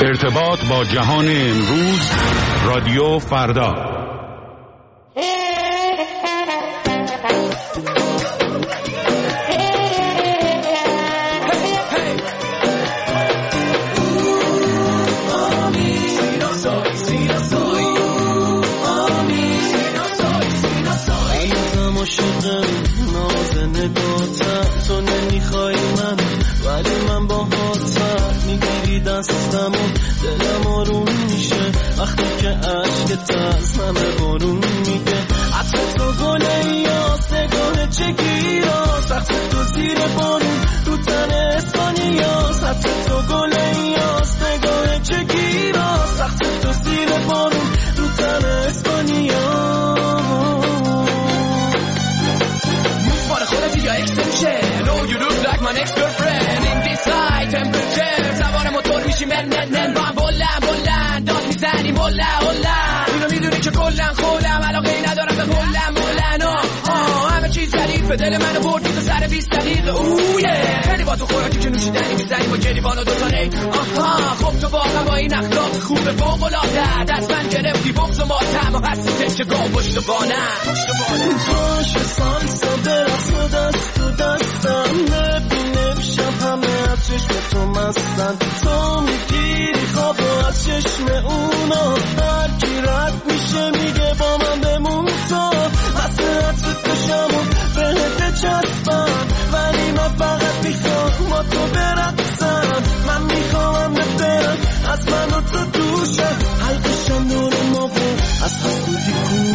ارتباط با جهان امروز، رادیو فردا. تو نمیخوای من ولی من با هاتم میگیری دستم و دلم آروم میشه وقتی که عشقت از همه بارون میگه عطر تو گله یا سگاه چگیرا سخت تو زیر بارون رو تن اسپانیا عطر تو گله یا سگاه چگیرا سخت تو زیر بارون رو تن اسپانیا یا اکستنشن Oh you look like my next girlfriend In this high temperature سوار موتور میشی من با هم بلند داد میزنیم هلا اینو میدونی که کلن خولم علاقه ندارم به هلن همه چیز ردیفه دل منو بردی تو سر 20 دقیقه اویه خیلی با تو خوراکی که نوشیدنی میزنی با گریبان و دوتا نی خب تو واقعا با این اخلاق خوبه فوق‌العاده دست من گرفتی بغض و ماتم و هستی تکه گام پشت بانم پاش سالسا برقص و دست تو دستم نبینم شب همه از چشم تو مستن تو میگیری خواب و از چشم اونا هر کی رد میشه میگه با من بمون تو مسئلت بشم و بهت چسبم ولی من فقط میخوام با تو برقصم من میخوام برم از من و تو دوشم حلقشم دور ما بود از حسودی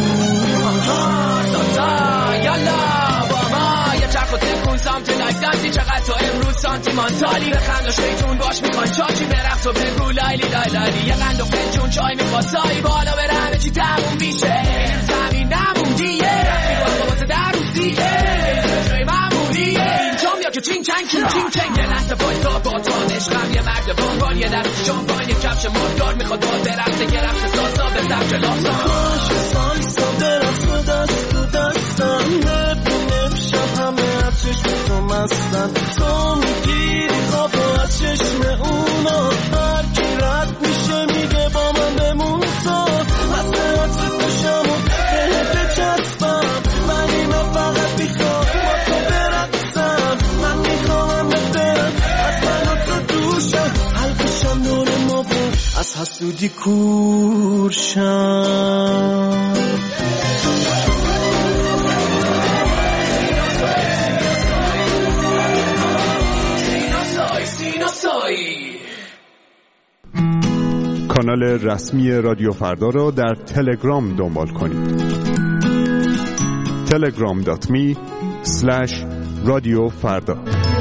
یالا بابا یه چرخ و تکون سامتی لایک دانسی چقدر تو امروز سانتیمانتالی بخند و شیطون باش میخوان چاچی برقص و بگو لایلی یه قند و فنجون چای میخواد سایی بالا بره همه چی تموم میشه زمین نموندیه رفتی با در روزیه جای معمولیه اینجا میاد که چین چنگ یه لحظه بایستا با تو عشقم یه مرد بانبان یه در شامپان یه کفش مردار میخواد باز برقصه یه رقص سازا به زبج لاسا سالسا برقص و دست تو دستم نبینم شب همه از چشم تو مستن تو میگیری خواب و از چشم اونا هر کی رد میشه میگه با من بمون تو مسئلت بشم و بهت چسبم ولی من فقط میخوام با تو برقصم من میخوام برم از من و تو دوشم حلقشم دور ما بود از حسودی کورشم کانال رسمی رادیو فردا را در تلگرام دنبال کنید. telegram.me/رادیوفردا.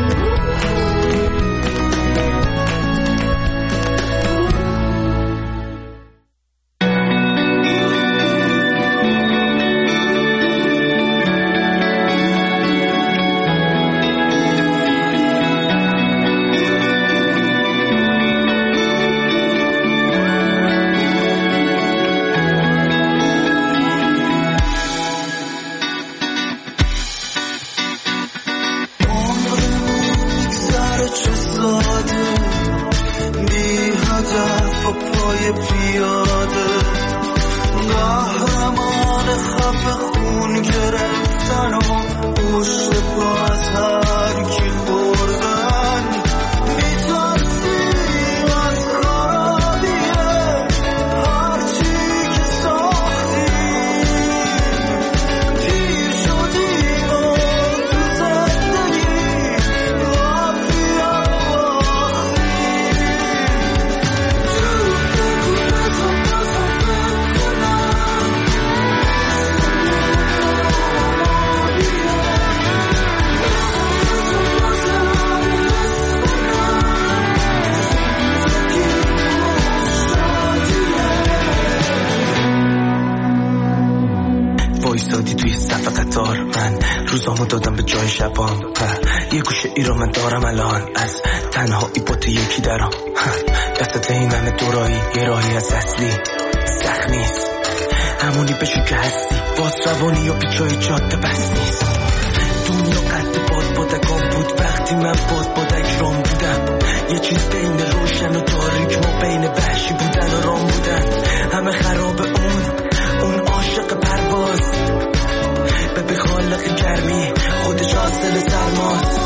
روزامو دادم به جای شبام یه گوشه ای رو من دارم الان از تنهایی با تو یکی درام دستت این همه دورایی یه راهی از اصلی سخت نیست همونی بشو که هستی باز روانی و پیچای جاده بس نیست دنیا قد باد بادکان بود وقتی من باد بادک رام بودم یه چیز بین روشن و تاریک، ما بین وحشی بودن و رام بودن. همه خراب اون عاشق پرواز، به خالق گرمی خودش حاصل سرماست.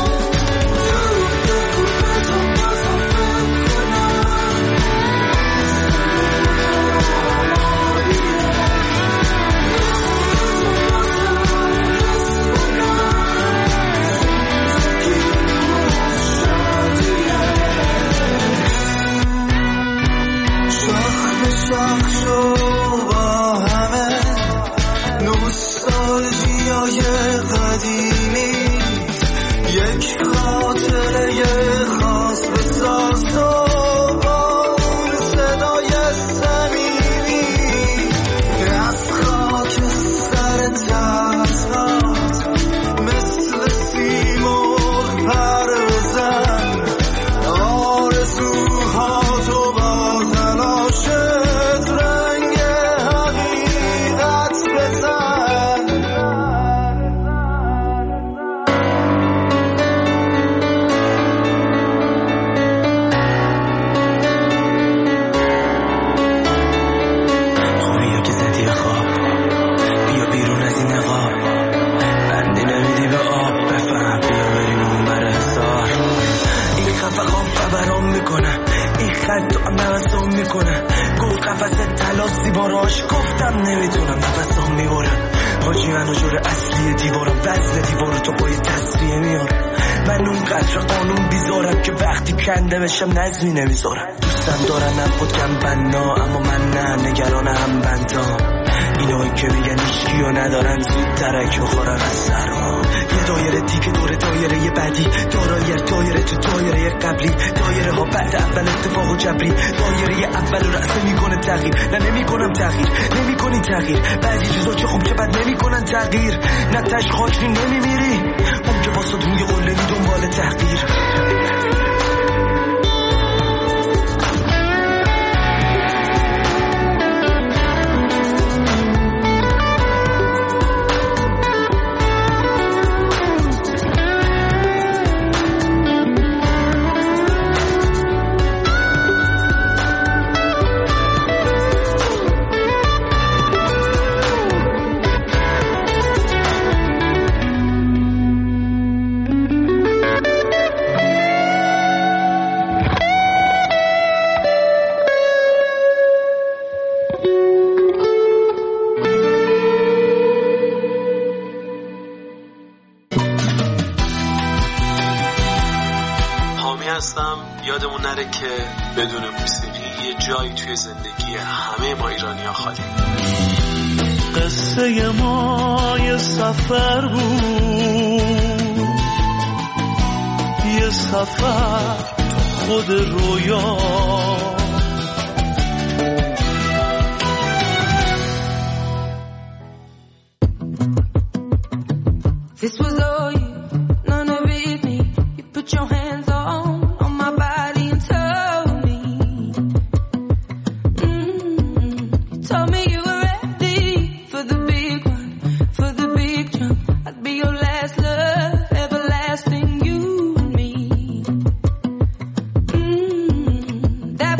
بشم نظمی نمیذارم. دوستم دارن نبودم بنا، اما من نه، نگران هم بندام. اینایی که میگن هیچکی و ندارن زود ترک بخورن از سرما. یه دایره دیگه دور دایره بعدی، دایره تو دایره قبلی، دایره ها بعد اول اتفاق و جبری. دایره اول رو اصلا میکنه تغییر، نه نمیکنم تغییر، نمیکنی تغییر. بعضی چیزا چه خوب که بد نمیکنن تغییر. نه تش خاکی نمیمیری، اون که واسه روی قله دنبال تحقیر. یادمون نره که بدون موسیقی یه جایی توی زندگی همه ما ایرانی‌ها خالی. قصه ما یه سفر بود، یه سفر خود رویا. This was all you, none of it me. You put your hands on my body and told me, you told me you were ready for the big one, for the big jump. I'd be your last love, everlasting, you and me. That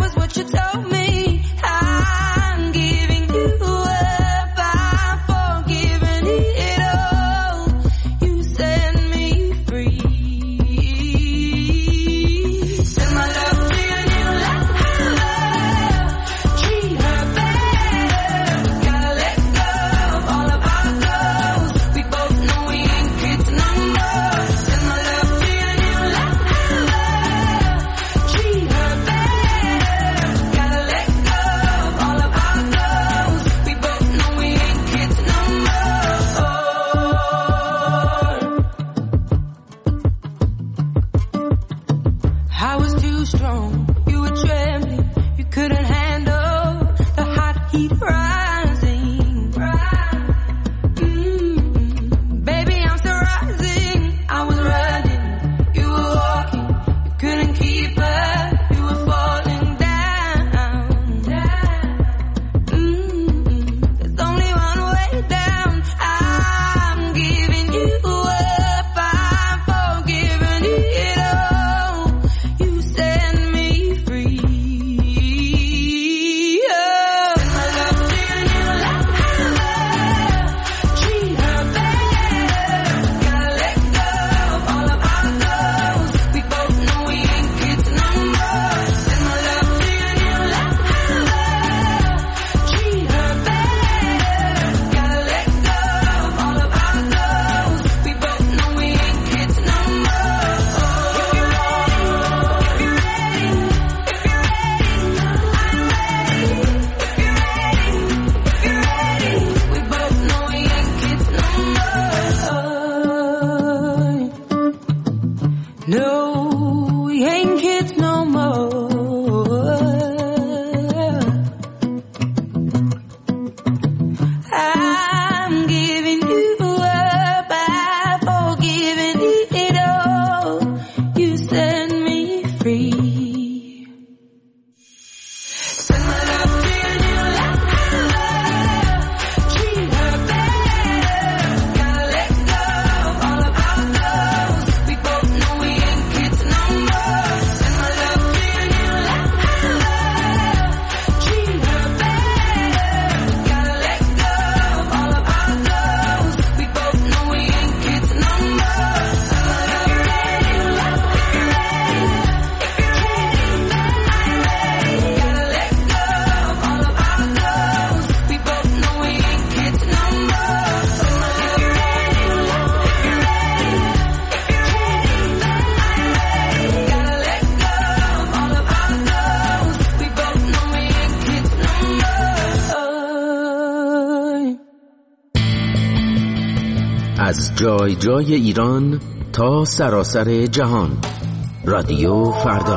از جای جای ایران تا سراسر جهان. رادیو فردا.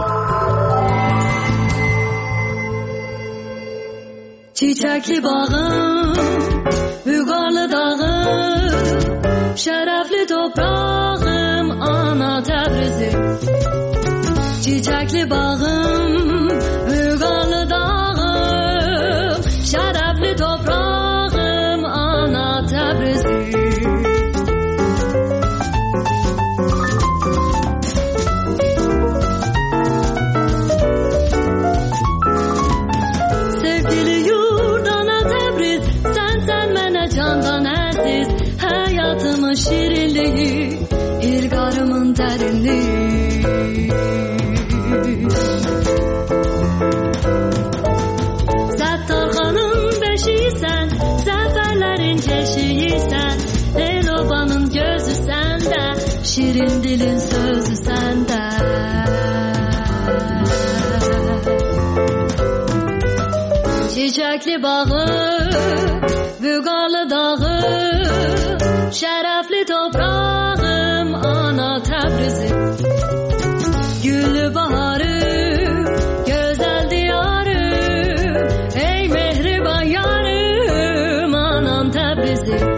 Çiçekli bağım, Bügarlı dağım, şerefli toprağım, ana Təbrizim. Çiçekli bağım, Bügarlı dağım, şerefli toprağım, ana Təbrizim. Şirinliği, ilgarımın derinliği. Zəttarxanın beşiysən, zəfərlərin keşiysən, el-obanın gözü səndə, şirin dilin sözü səndə. Çiçekli bağı, Bügarlı dağı, şerefli toprağım, ana Təbrizim. Güllü baharım, güzel diyarım, ey mehriban yarım, anam Təbrizim.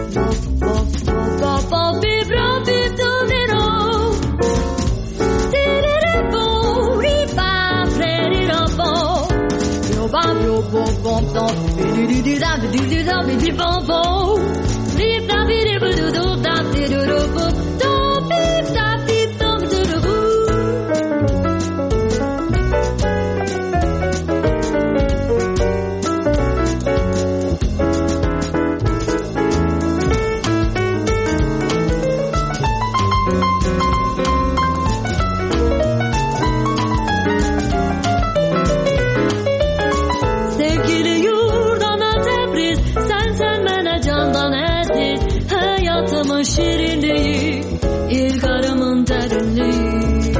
Şirinliği, ilgarımın derinliği.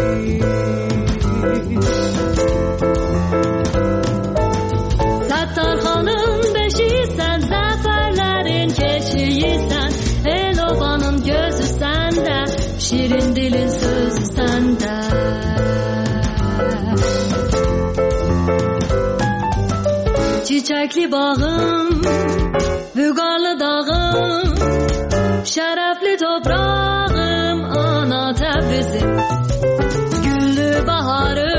Zəttarxanın beşiysən, zəfərlərin keşiysən, el-obanın gözü səndə, şirin dilin sözü səndə. Çiçekli bağım, Bügarlı dağım, şerefli toprağım, ana Təbrizim. Güllü baharım,